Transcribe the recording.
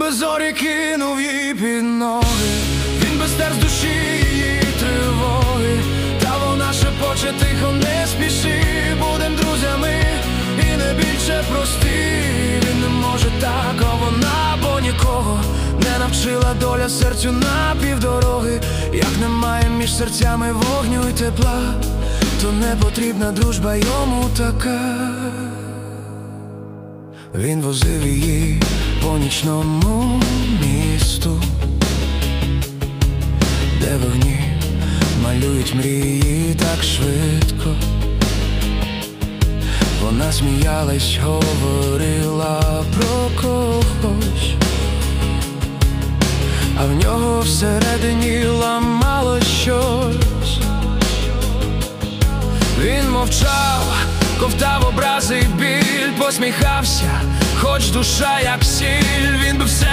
без зорі кинув їй під ноги, він без терз душі її тривоги. Та вона шепоче тихо, не спіши, будем друзями і не більше прості. Він не може так, а вона бо нікого не навчила доля серцю на півдороги. Як немає між серцями вогню й тепла, то не потрібна дружба йому така. Він возив її по нічному місту, де вогні малюють мрії так швидко. Вона сміялась, говорила про когось, а в нього всередині ламало щось. Він мовчав, ковтав образи й біль, посміхався, хоч душа як сіль. Він би все